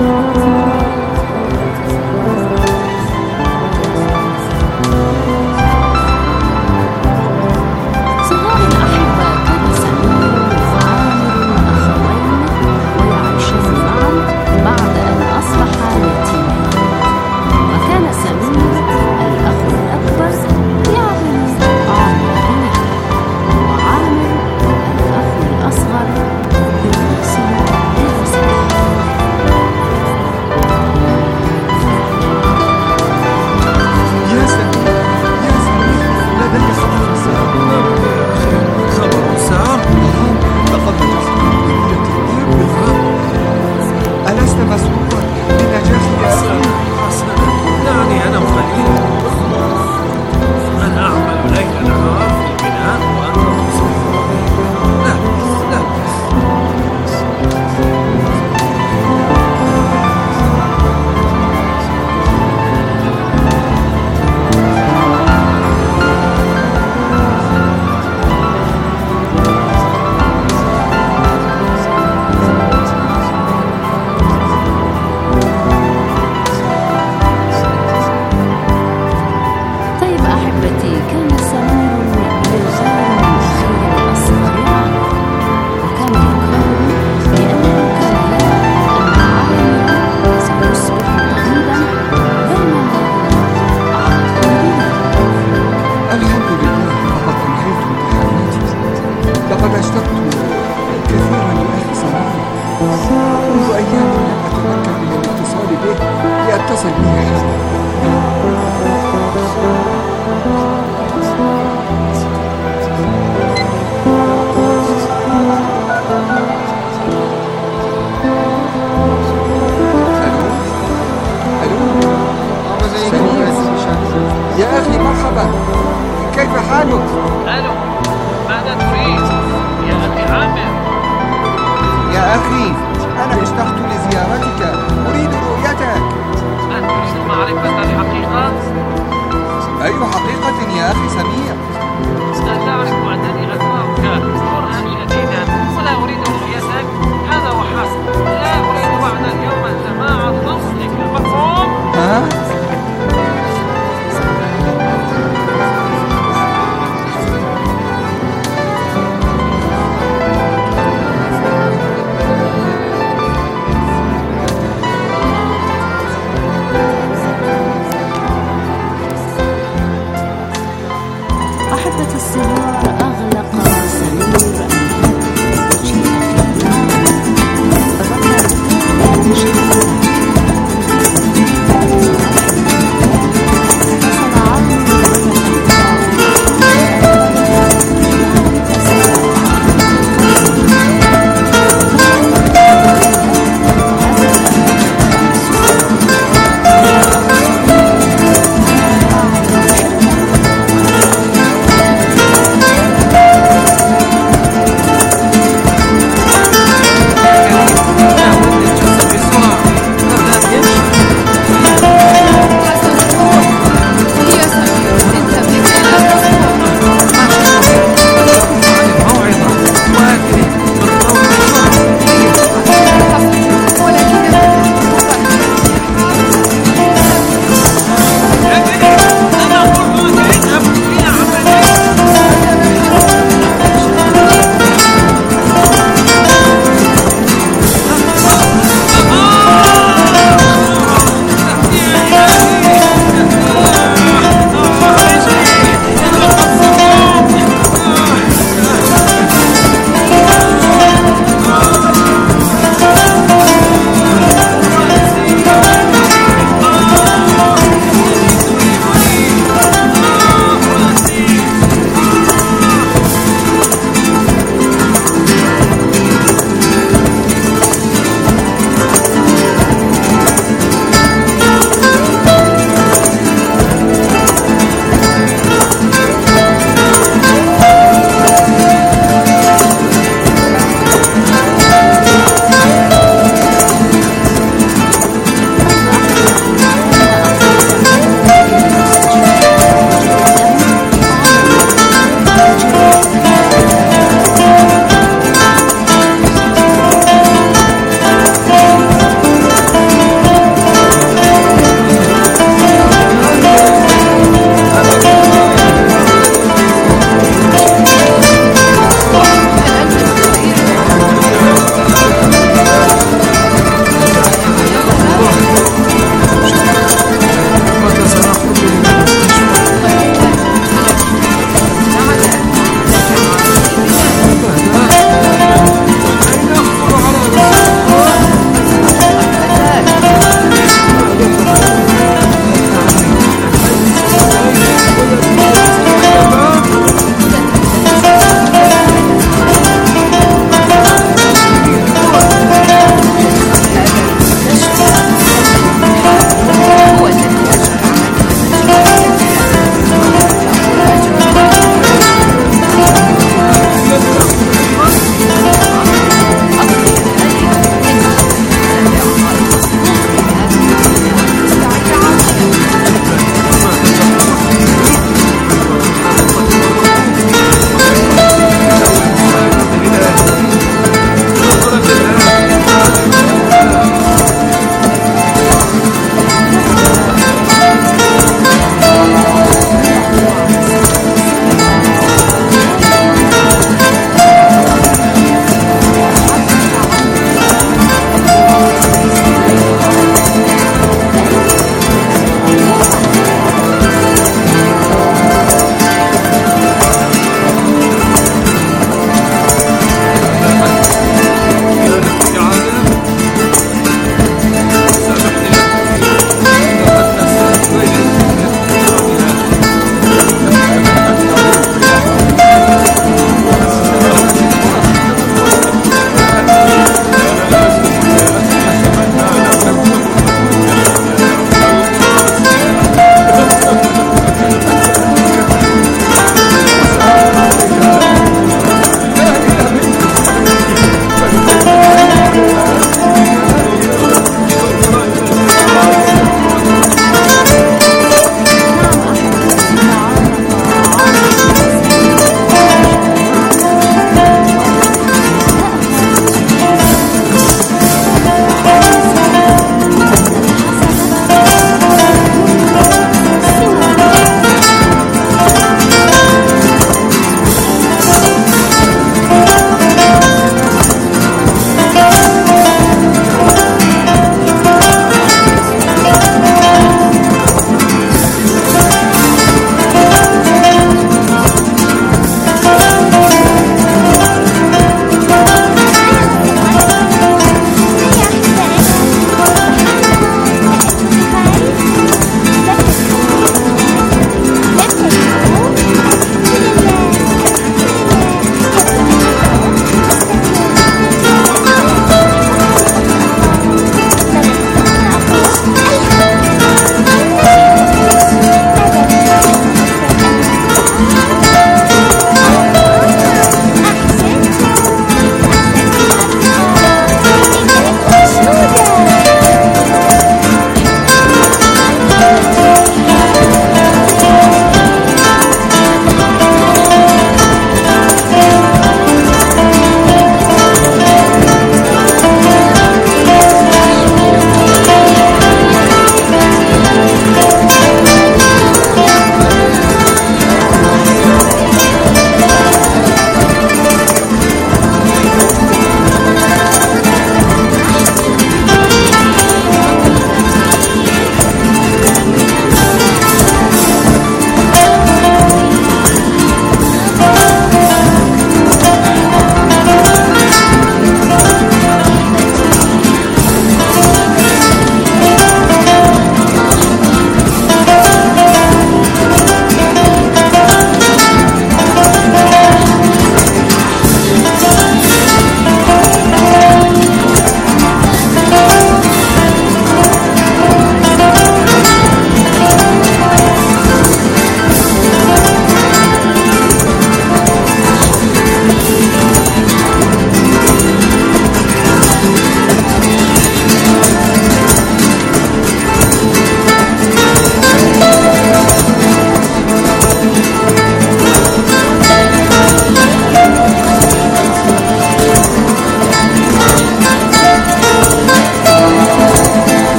أي حقيقة يا أخي سمير؟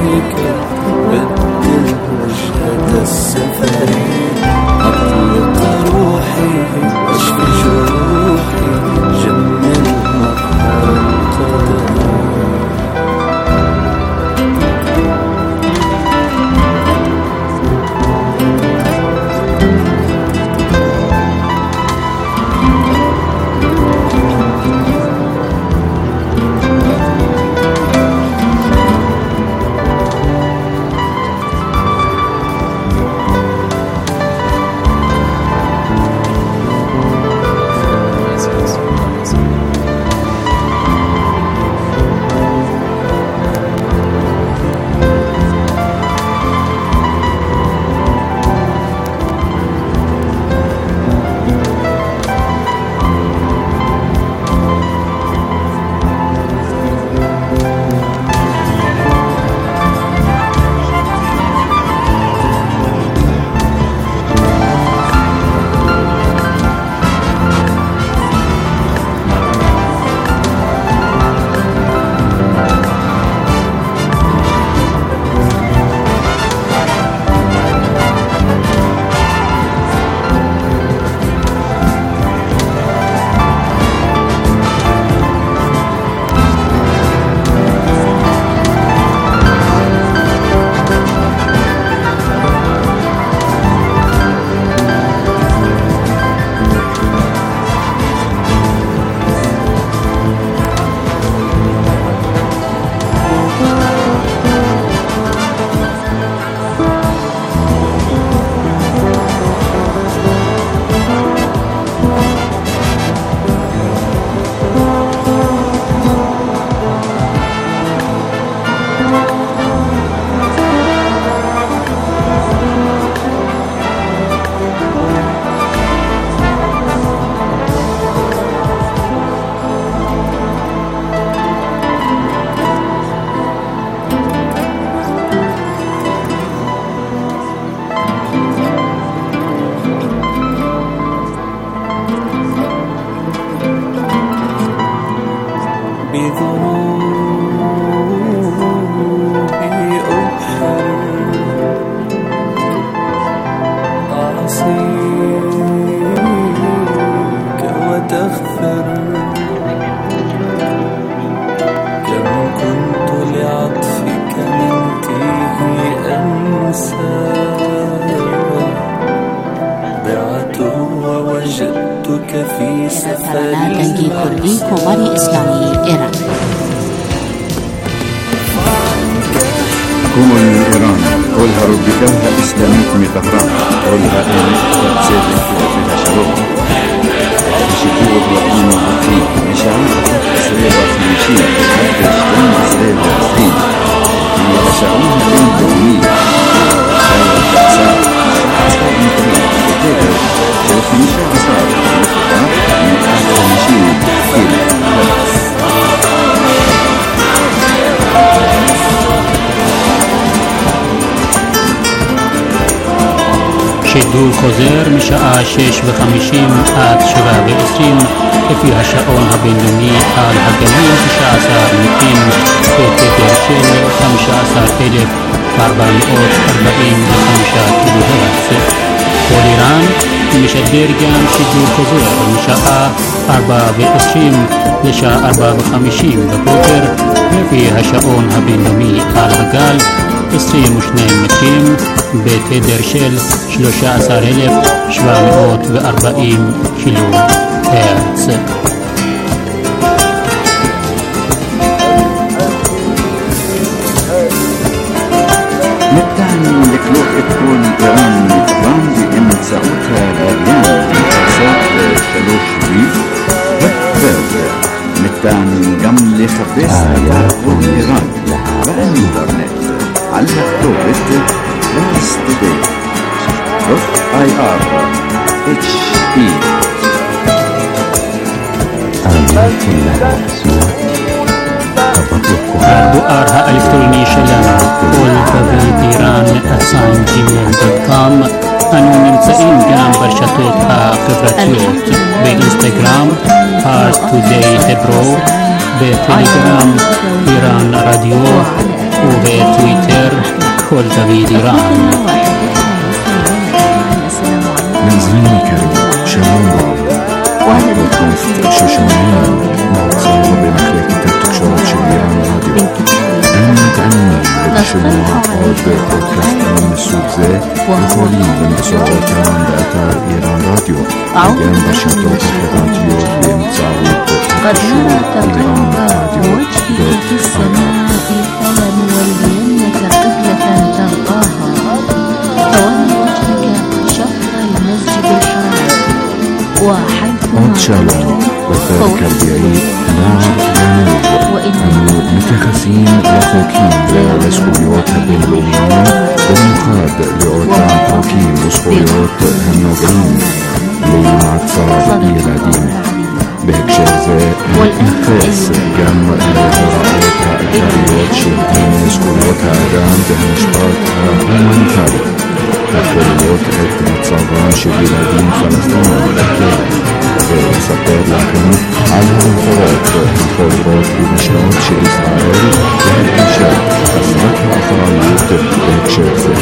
بك بدل وجهة السفر، أطلق روحي واشفي جروحي، جمل مظهر القدر. تنجيد كردي كوماري إسلامي إيران. كوماري إيران كلها ربكها إسلامية مطهران كلها إيران تسيد فيها شروط بشكل إبراهيم وعطين مشاعر سريبة خمسين حتى شلون سريبة عطين هي أشعرها بين دومية شاية كأسار أصحاب مطرين بتقدر في مشاعر صار من أحد مشين كيل שידור חוזר משעה 6:50 עד 7:20 לפי השעון הבינלאומי על הגלים 19 מטרים בתדר של 15,445 קילוהרץ. כל איראן משדר גם שידור חוזר משעה 4:20 לשעה 4:50 בבוקר לפי השעון הבינלאומי על הגל 22 מטרים בתדר של 13,740 קילו הרץ. نتعني لكلوك تكون إيران طبعاً بإمتساعتها لابيان بإمتساع تلوش بيف بكباب نتعني قمل لخبس أباكم إيران بالإنترنت على مكتوبة lastoday.ir/he הדואר האלקטרוני שלנו kolbavitiran@gmail.com. אנו נמצאים גם ברשתות החברתיות באינסטגרם Heart Today Hebrew, בטלגרם איראן רדיו ובטוויטר כל דוד איראן. منزلين الكريم شالوم رب بودكاست ششونين موصل بمخلكة التكشورات شبيران راديو أنا متعنين لتشبوها قد بودكاست من السوق زي وخولين بمسوعوتان بأثار إيران راديو أجان بشاتوك الراديو بمتصاوب تكشورات إيران راديو وجهك في السماء فلنولينك قبلة ترضاها فول وجهك شطر المسجد الحرام עוד שלום, בפרק הרביעי, נוער גנוב, אנו מתייחסים לחוקים ולזכויות הבינלאומיים, במיוחד לאותם חוקים וזכויות הנוגעים למעצר ילדים. בהקשר זה נתייחס גם להוראות העיקריות של דיני זכויות האדם והמשפט ההומניטרי, הכוללות את מצבם של ילדים פלסטינים בכלא, ולספר לכם על ההוראות החוזרות ונשנות של ישראל והדרישה חסרת האחריות בהקשר זה.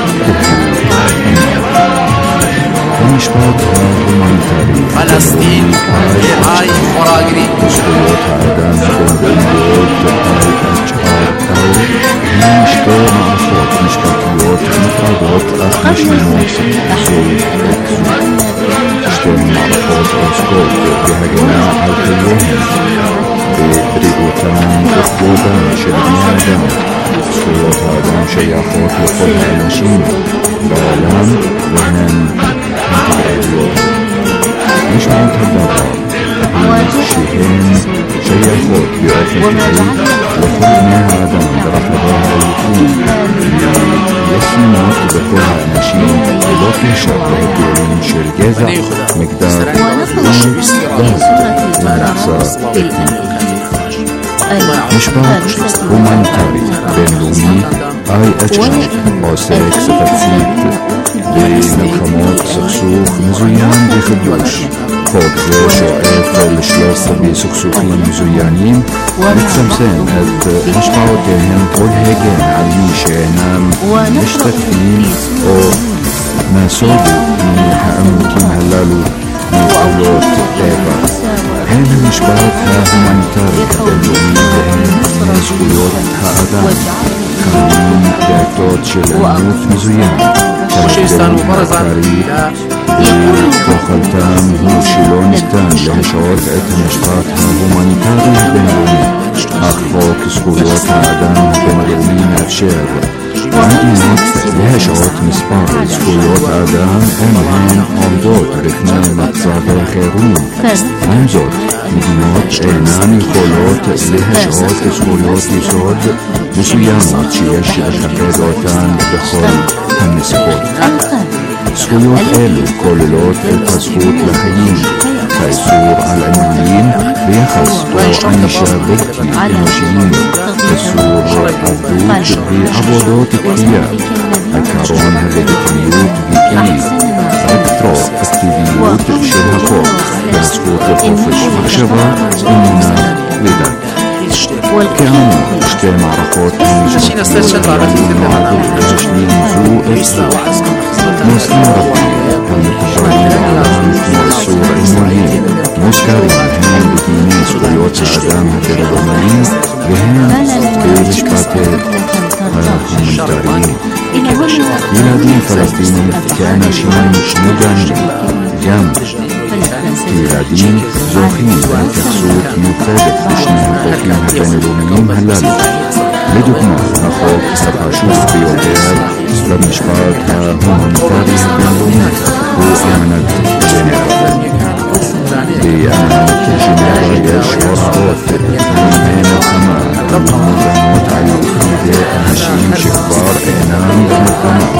המשפט ההומניטרי פלסטין היא חורגרית וזכויות האדם הבינלאומיות IHRA הן שתי מערכות משפטיות נפרדות אך משלימות זו את זו. שתי מערכות עוסקות בהגנה על חייהם, בבריאותם וכבודם של בני אדם. זכויות האדם שייכות לכל האנשים בעולם והן אינטגרליות. משמעות הדבר היא שהן שייכות באופן טבעי לכל בני האדם ברחבי היקום, ישימות בכל האנשים ללא קשר להבדלים של גזע, מגדר, מין, דת ומוצא אתני. משפט הומניטרי בינלאומי IHRA עוסק ספציפית במלחמות סכסוך מזוין וחידוש. חוק זה שואף לשלוט בסכסוכים מזוינים ולצמצם את השפעותיהם ולהגן על מי שאינם משתתפים או נסוגו מהעימותים הללו מפעולות טבע. הן המשפט ההומניטרי הבינלאומי והן זכויות האדם קיימים בעתות של עימות מזוין. ההבדל העיקרי בכוחלתם הוא שלא ניתן להשעות את המשפט ההומניטרי הבינלאומי, אך חוק זכויות האדם הבינלאומי מאפשר למדינות להשעות מספר זכויות האדם אם הן עומדות בפני מצבי חירום. עם זאת, מדינות אינן יכולות להשעות זכויות יסוד מסוימות שיש לכבד אותן בכל הנסיבות. זכויות אלו כוללות את הזכות לחיים, האיסור על עינויים ויחס או ענישה בלתי אנושיים, איסור עבדות ועבודות כפייה, עקרון הלגיטימיות ואי רטרואקטיביות של החוק, והזכות לחופש מחשבה, אמונה ודת. כאמור, שתי מערכות המשפטיות נועדו להשלים זו את זו. נושאים רבים המקובלים בעולם כמו איסור עינויים מוזכרים הן בדיני זכויות האדם הבינלאומיים והן במשפט ההומניטריים. ילדים פלסטינים כאנשים מוגנים גם ילדים זוכים להתייחסות מיוחדת בשני החוקים הבינלאומיים הללו. לדוגמה, החוק החשוב ביותר במשפט ההומניטרי הבינלאומי הוא אמנת ז'נבה. באמנת ז'נבה יש הוראות בענייני מלחמה המעוגנות על ידי אנשים שכבר אינם במלחמה.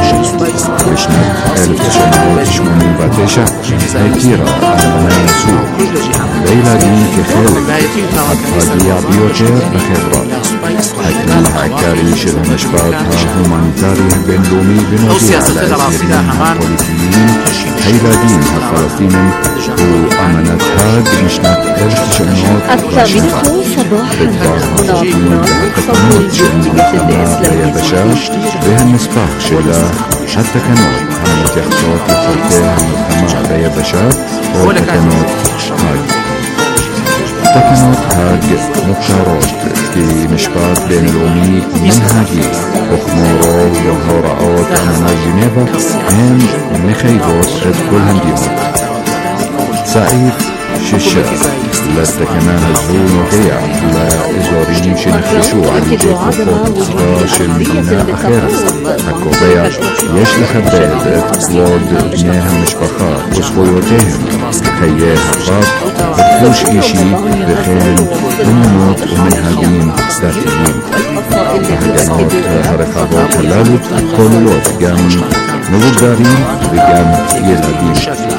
בשנת 1989 הכירה האמנה זו לילדים כחלק הפגיע ביותר בחברה. הכלל העיקרי של המשפט ההומניטרי הבינלאומי בנוגע להסדרים הפוליטיים הילדים הפלסטינים הוא אמנת האג משנת 1907 בדבר החוקים והתקנות של מלחמה ביבשה והנספח שלה התקנות המתייחסות לצורכי המלחמה ביבשה או תקנות האג. תקנות האג מוכרות כמשפט בינלאומי מנהגי וכמו רוב הוראות אמנת ז'נבה הן מחייבות את כל המדינות. סעיף 6 לתקנה הזו נוגע לאזורים שנכבשו על ידי כוחות צבא של מדינה אחרת, הקובע יש לכבד את כבוד בני המשפחה וזכויותיהם, חיי הפרט, רכוש אישי וכן אמונות ומנהגים דתיים. ההגנות הרחבות הללו כוללות גם מבוגרים וגם ילדים.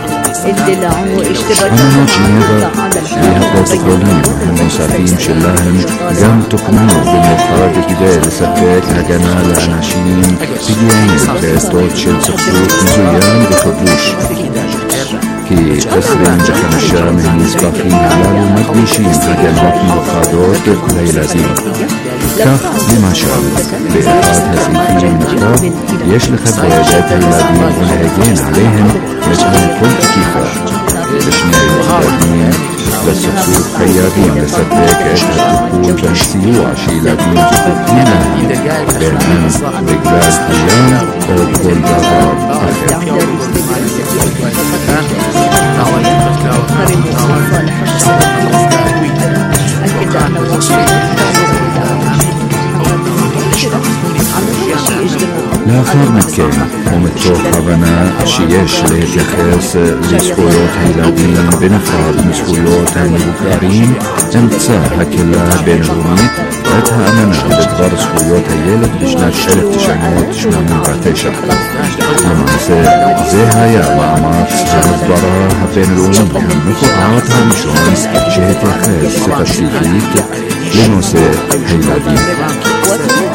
אמנות ז'נבה והפרוטוקולים הנוספים שלהם גם תוקנו במיוחד כדי לספק הגנה לאנשים פגיעים בעתות של סכסוך מזוין וכיבוש. כ-25 מהנספחים הללו מדגישים הגנות מיוחדות לילדים. כך למשל, באחד הסעיפים נכתב יש לכבד את הילדים ולהגן עליהם מפני כל תקיפה. ושני ילדים בסכסוך חייבים לספק את הטיפול והסיוע שילדים זקוקים להם, בין אם בגלל ים או כל דבר אחר. לאחר מכן, ומתוך הבנה שיש להתייחס לזכויות הילדים בנפרד מזכויות המבוגרים, אימצה הקהילה הבינלאומית את האמנה בדבר זכויות הילד בשנת 1989. למעשה, זה היה מאמץ ההסברה הבינלאומי המפורט הראשון שהתייחס ספציפית לנושא הילדים.